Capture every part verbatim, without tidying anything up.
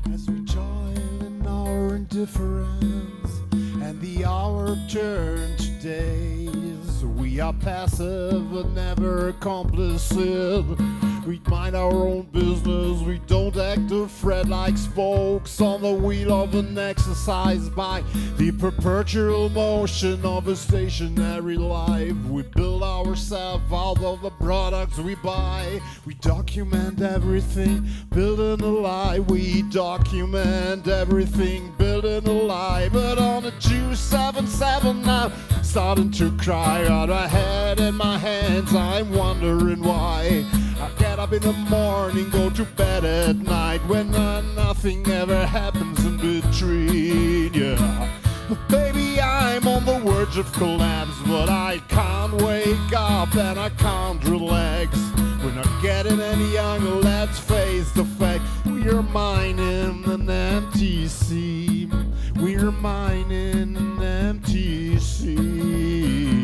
as we join in our indifference, and the hour turned to days. We are passive but never complicit. We mind our own business, we don't act or fret like spokes on the wheel of an exercise by the perpetual motion of a stationary life. We build ourselves out of the products we buy. We document everything, building a lie. We document everything, building a lie. But on a two seven seven I'm starting to cry. Got my head in my hands, I'm wondering why. I get up in the morning, go to bed at night, when uh, nothing ever happens in between, yeah. But baby, I'm on the verge of collapse, but I can't wake up and I can't relax. We're not getting any younger, let's face the fact. We're mining an empty sea. We're mining an empty sea.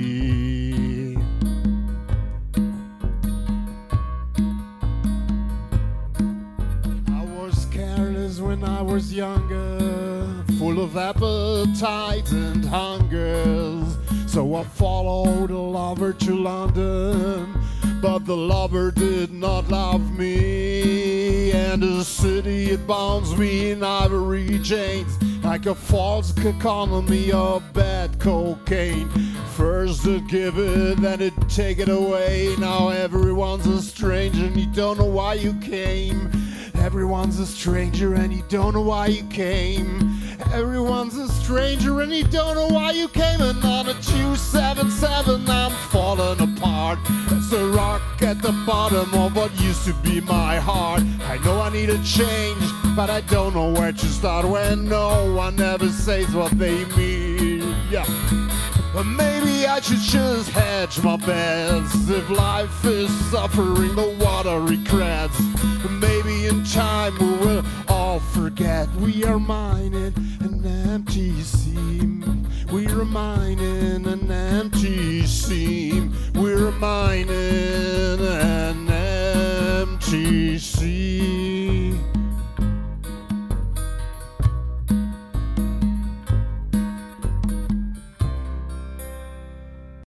When I was younger, full of appetites and hungers, so I followed a lover to London, but the lover did not love me, and the city it bounds me in ivory chains like a false economy of bad cocaine. First it give it, then it take it away. Now everyone's a stranger and you don't know why you came. Everyone's a stranger and you don't know why you came. Everyone's a stranger and you don't know why you came. And on a two seven seven I'm falling apart. It's a rock at the bottom of what used to be my heart. I know I need a change, but I don't know where to start when no one ever says what they mean. Yeah. But maybe I should just hedge my bets. If life is suffering, the water regrets. Maybe in time we will all forget. We are mining an empty seam. We are mining an empty seam.